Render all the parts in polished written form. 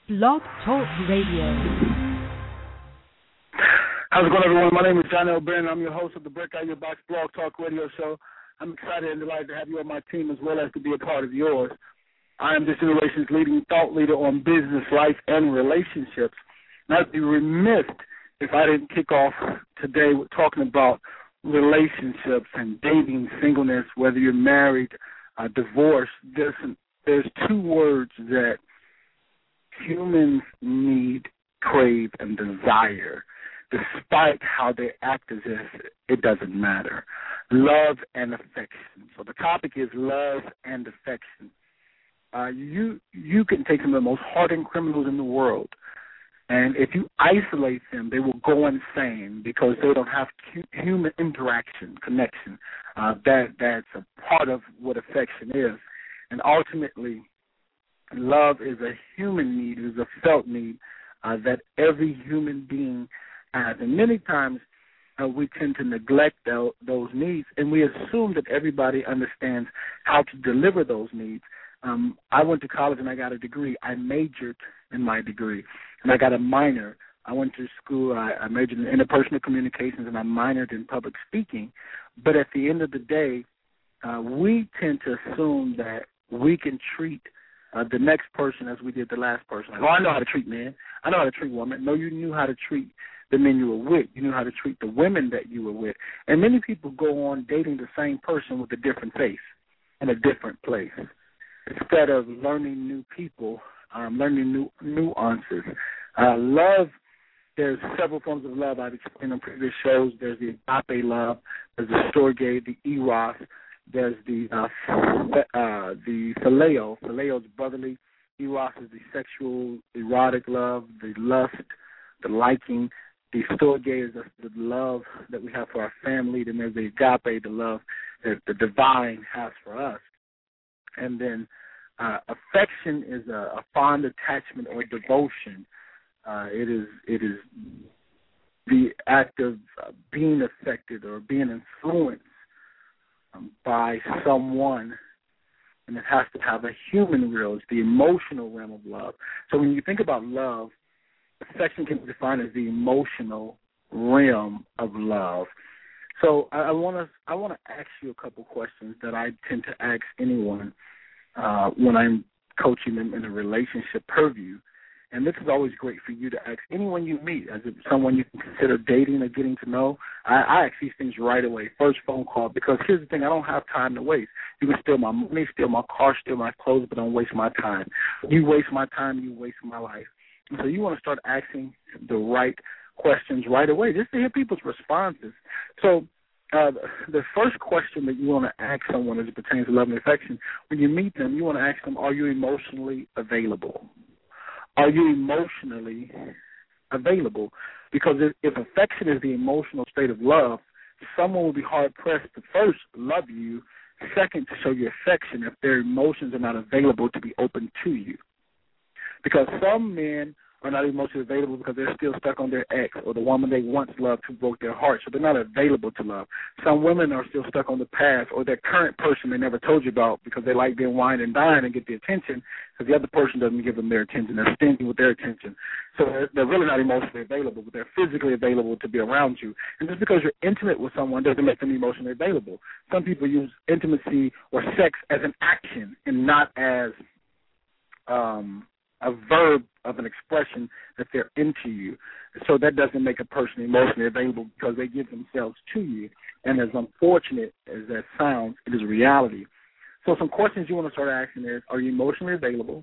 Blog Talk Radio. How's it going, everyone? My name is John L. Brennan. I'm your host of the Break Out Your Box Blog Talk Radio Show. I'm excited and delighted to have you on my team as well as to be a part of yours. I am this generation's leading thought leader on business, life, and relationships. And I'd be remiss if I didn't kick off today with talking about relationships and dating, singleness, whether you're married, divorced. There's two words that humans need, crave, and desire, despite how they act as if it doesn't matter. Love and affection. So the topic is love and affection. You can take some of the most hardened criminals in the world, and if you isolate them, they will go insane because they don't have human interaction, connection. That's a part of what affection is. And ultimately, love is a human need, it is a felt need that every human being has. And many times we tend to neglect those needs, and we assume that everybody understands how to deliver those needs. I went to college and I got a degree. I majored in my degree, and I got a minor. I went to school. I majored in interpersonal communications, and I minored in public speaking. But at the end of the day, we tend to assume that we can treat the next person as we did the last person. Like, oh, I know how to treat men. I know how to treat women. No, you knew how to treat the men you were with. You knew how to treat the women that you were with. And many people go on dating the same person with a different face in a different place, instead of learning new people, learning new nuances. Love, there's several forms of love I've explained on previous shows. There's the agape love, there's the storge, the eros, there's the phileo. Phileo is brotherly. Eros is the sexual, erotic love, the lust, the liking. The storge is the love that we have for our family. Then there's the agape, the love that the divine has for us. And then affection is a fond attachment or devotion. It is the act of being affected or being influenced by someone, and it has to have a human realm. It's the emotional realm of love. So when you think about love, affection can be defined as the emotional realm of love. So I want to ask you a couple questions that I tend to ask anyone when I'm coaching them in a relationship purview. And this is always great for you to ask anyone you meet, as if someone you can consider dating or getting to know. I ask these things right away, first phone call, because here's the thing, I don't have time to waste. You can steal my money, steal my car, steal my clothes, but don't waste my time. You waste my time, you waste my life. And so you want to start asking the right questions right away, just to hear people's responses. So the first question that you want to ask someone as it pertains to love and affection, when you meet them, you want to ask them, are you emotionally available? Are you emotionally available? Because if affection is the emotional state of love, someone will be hard-pressed to first love you, second to show you affection if their emotions are not available to be open to you. Because some men are not emotionally available because they're still stuck on their ex or the woman they once loved who broke their heart, so they're not available to love. Some women are still stuck on the past or their current person they never told you about because they like being wined and dined and get the attention because the other person doesn't give them their attention. They're stingy with their attention. So they're really not emotionally available, but they're physically available to be around you. And just because you're intimate with someone doesn't make them emotionally available. Some people use intimacy or sex as an action and not as a verb of an expression that they're into you. So that doesn't make a person emotionally available because they give themselves to you. And as unfortunate as that sounds, it is reality. So some questions you want to start asking is, are you emotionally available?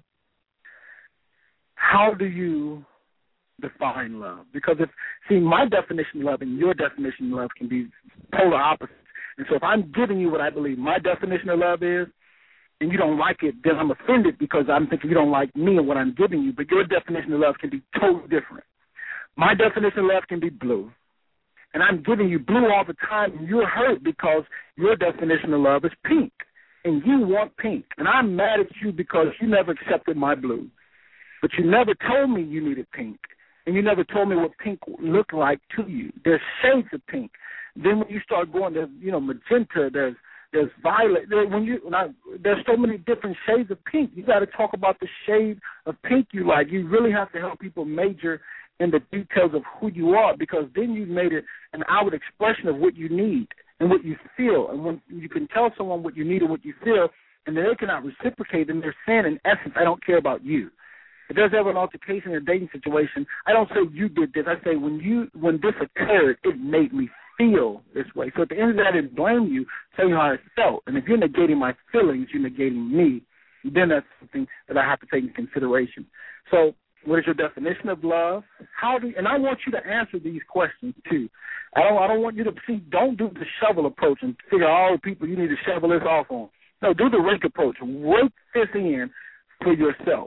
How do you define love? Because my definition of love and your definition of love can be polar opposites. And so if I'm giving you what I believe my definition of love is, and you don't like it, then I'm offended because I'm thinking you don't like me and what I'm giving you, but your definition of love can be totally different. My definition of love can be blue, and I'm giving you blue all the time, and you're hurt because your definition of love is pink, and you want pink, and I'm mad at you because you never accepted my blue, but you never told me you needed pink, and you never told me what pink looked like to you. There's shades of pink. Then when you start going, there's magenta, there's violet. There's so many different shades of pink. You got to talk about the shade of pink you like. You really have to help people major in the details of who you are, because then you've made it an outward expression of what you need and what you feel. And when you can tell someone what you need and what you feel, and they cannot reciprocate, then they're saying, in essence, I don't care about you. If there's ever an altercation in a dating situation, I don't say you did this. I say when this occurred, it made me feel this way. So at the end of the day, I didn't blame you, tell you how I felt. And if you're negating my feelings, you're negating me. Then that's something that I have to take into consideration. So what is your definition of love? And I want you to answer these questions too. I don't want you to don't do the shovel approach and figure out all the people you need to shovel this off on. No, do the rake approach. Rake this in for yourself.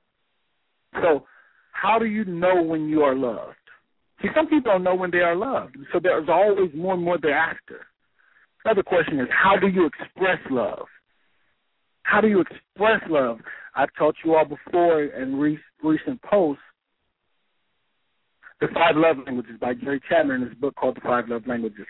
So how do you know when you are loved? See, some people don't know when they are loved, so there's always more and more thereafter. Another question is, how do you express love? How do you express love? I've taught you all before in recent posts, The 5 Love Languages by Gary Chapman in his book called The 5 Love Languages.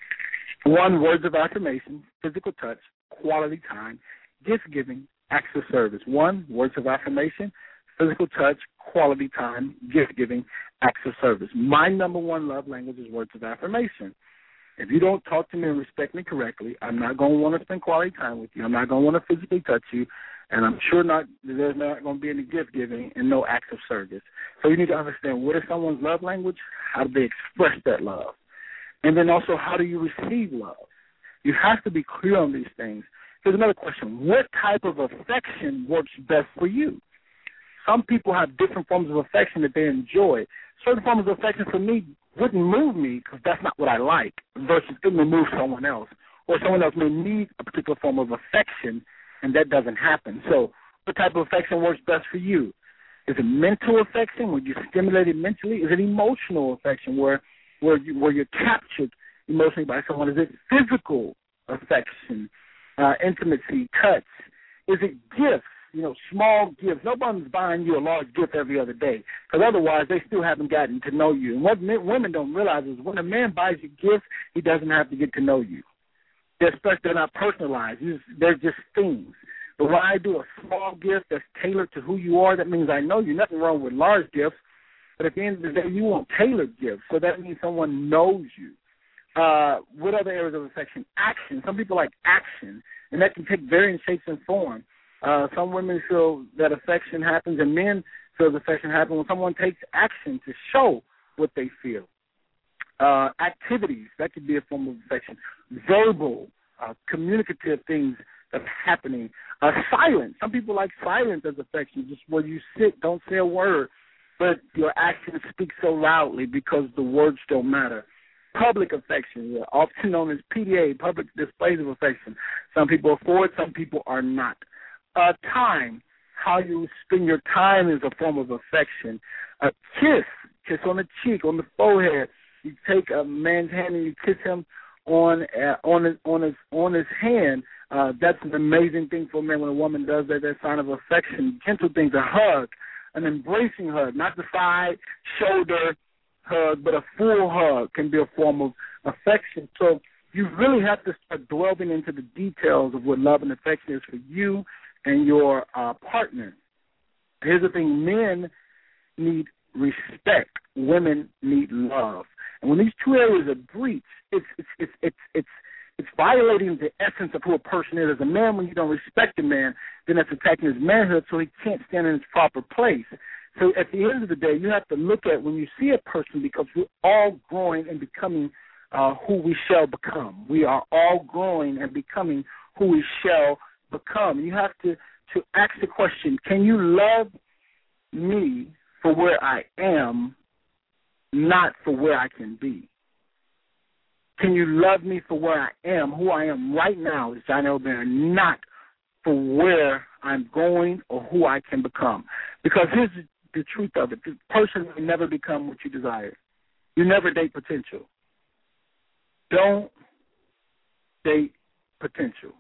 1, words of affirmation, physical touch, quality time, gift-giving, acts of service. 1, words of affirmation, physical touch, quality time, gift-giving, acts of service. My number 1 love language is words of affirmation. If you don't talk to me and respect me correctly, I'm not going to want to spend quality time with you. I'm not going to want to physically touch you, and I'm sure there's not going to be any gift-giving and no acts of service. So you need to understand, what is someone's love language? How do they express that love? And then also, how do you receive love? You have to be clear on these things. Here's another question. What type of affection works best for you? Some people have different forms of affection that they enjoy. Certain forms of affection for me wouldn't move me because that's not what I like, versus it may move someone else. Or someone else may need a particular form of affection, and that doesn't happen. So what type of affection works best for you? Is it mental affection, where you're stimulated mentally? Is it emotional affection, where you're captured emotionally by someone? Is it physical affection, intimacy, touch? Is it gifts? Small gifts. Nobody's buying you a large gift every other day, because otherwise they still haven't gotten to know you. And what women don't realize is when a man buys you gifts, he doesn't have to get to know you. They're not personalized. They're just things. But when I do a small gift that's tailored to who you are, that means I know you. Nothing wrong with large gifts, but at the end of the day, you want tailored gifts. So that means someone knows you. What other areas of affection? Action. Some people like action, and that can take varying shapes and forms. Some women feel that affection happens, and men feel affection happens when someone takes action to show what they feel. Activities, that could be a form of affection. Verbal, communicative things that are happening. Silence. Some people like silence as affection, just where you sit, don't say a word, but your actions speak so loudly because the words don't matter. Public affection, often known as PDA, public displays of affection. Some people are for it, some people are not. Time, how you spend your time is a form of affection. A kiss on the cheek, on the forehead. You take a man's hand and you kiss him on his hand. That's an amazing thing for a man when a woman does that. That's a sign of affection. Gentle things, a hug, an embracing hug, not the side shoulder hug, but a full hug can be a form of affection. So you really have to start delving into the details of what love and affection is for you and your partner. Here's the thing: men need respect, women need love, and when these two areas are breached, it's violating the essence of who a person is. As a man, when you don't respect a man, then that's attacking his manhood, so he can't stand in his proper place. So at the end of the day, you have to look at when you see a person, because we're all growing and becoming who we shall become. We are all growing and becoming who we shall become. You have to ask the question, can you love me for where I am, not for where I can be? Can you love me for where I am, who I am right now as Johnny O'Bear, not for where I'm going or who I can become? Because here's the truth of it. The person will never become what you desire. You never date potential. Don't date potential.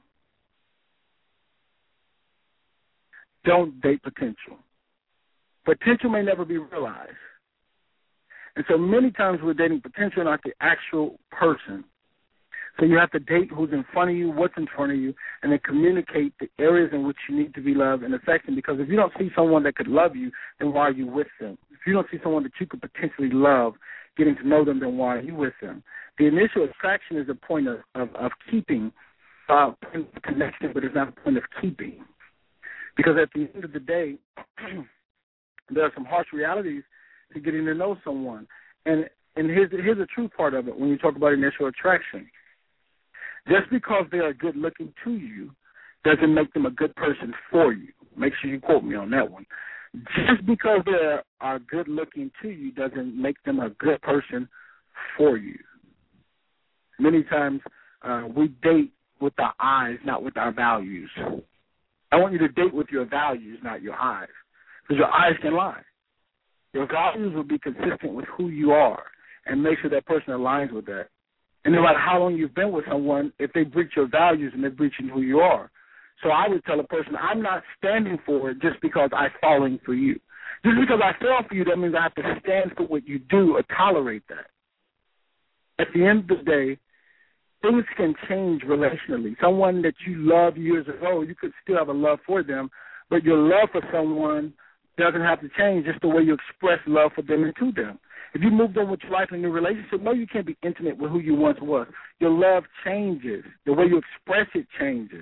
Don't date potential. Potential may never be realized. And so many times we're dating potential, not the actual person. So you have to date who's in front of you, what's in front of you, and then communicate the areas in which you need to be loved and affected. Because if you don't see someone that could love you, then why are you with them? If you don't see someone that you could potentially love, getting to know them, then why are you with them? The initial attraction is a point of keeping, connection, but it's not a point of keeping. Because at the end of the day, there are some harsh realities to getting to know someone. And here's the true part of it when you talk about initial attraction. Just because they are good looking to you doesn't make them a good person for you. Make sure you quote me on that one. Just because they are good looking to you doesn't make them a good person for you. Many times we date with our eyes, not with our values. I want you to date with your values, not your eyes, because your eyes can lie. Your values will be consistent with who you are and make sure that person aligns with that. And no matter how long you've been with someone, if they breach your values and they're breaching who you are. So I would tell a person, I'm not standing for it just because I'm falling for you. Just because I fall for you, that means I have to stand for what you do or tolerate that. At the end of the day, things can change relationally. Someone that you loved years ago, you could still have a love for them, but your love for someone doesn't have to change, just the way you express love for them and to them. If you moved on with your life in a new relationship, no, you can't be intimate with who you once was. Your love changes. The way you express it changes.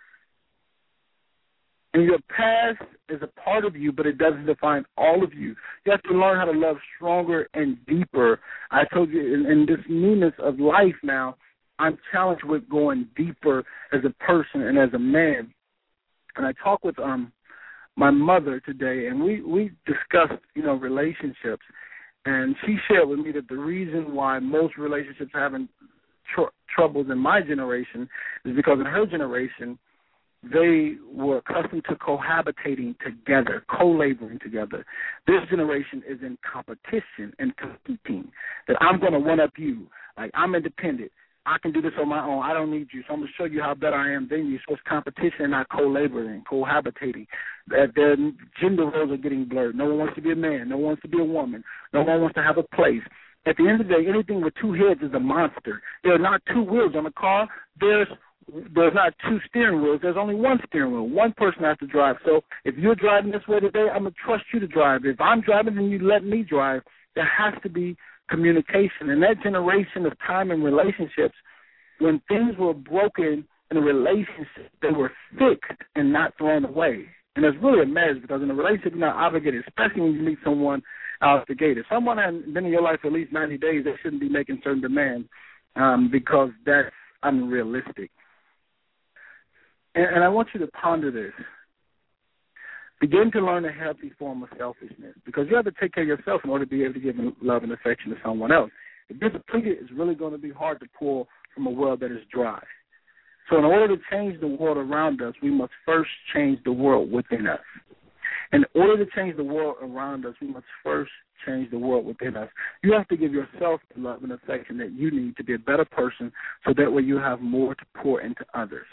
And your past is a part of you, but it doesn't define all of you. You have to learn how to love stronger and deeper. I told you in this newness of life now, I'm challenged with going deeper as a person and as a man. And I talked with my mother today, and we discussed, relationships. And she shared with me that the reason why most relationships are having troubles in my generation is because in her generation, they were accustomed to cohabitating together, co-laboring together. This generation is in competition and competing, that I'm going to one-up you. Like, I'm independent. I can do this on my own. I don't need you. So I'm going to show you how better I am than you. So it's competition and not co-laboring, cohabitating. Their gender roles are getting blurred. No one wants to be a man. No one wants to be a woman. No one wants to have a place. At the end of the day, anything with two heads is a monster. There are not two wheels on a car. There's not two steering wheels. There's only one steering wheel. One person has to drive. So if you're driving this way today, I'm going to trust you to drive. If I'm driving and you let me drive, there has to be communication. And that generation of time and relationships, when things were broken in a relationship, they were fixed and not thrown away. And it's really a mess because in a relationship, you're not obligated, especially when you meet someone out the gate. If someone hasn't been in your life for at least 90 days, they shouldn't be making certain demands because that's unrealistic. And I want you to ponder this. Begin to learn a healthy form of selfishness because you have to take care of yourself in order to be able to give love and affection to someone else. If you're depleted, it's really going to be hard to pull from a well that is dry. So in order to change the world around us, we must first change the world within us. In order to change the world around us, we must first change the world within us. You have to give yourself the love and affection that you need to be a better person so that way you have more to pour into others.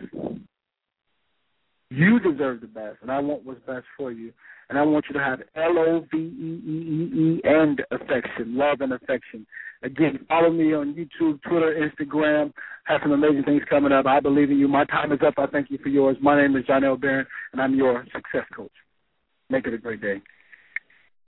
You deserve the best, and I want what's best for you. And I want you to have LOVEEE and affection, love and affection. Again, follow me on YouTube, Twitter, Instagram. Have some amazing things coming up. I believe in you. My time is up. I thank you for yours. My name is Jonell Barron, and I'm your success coach. Make it a great day.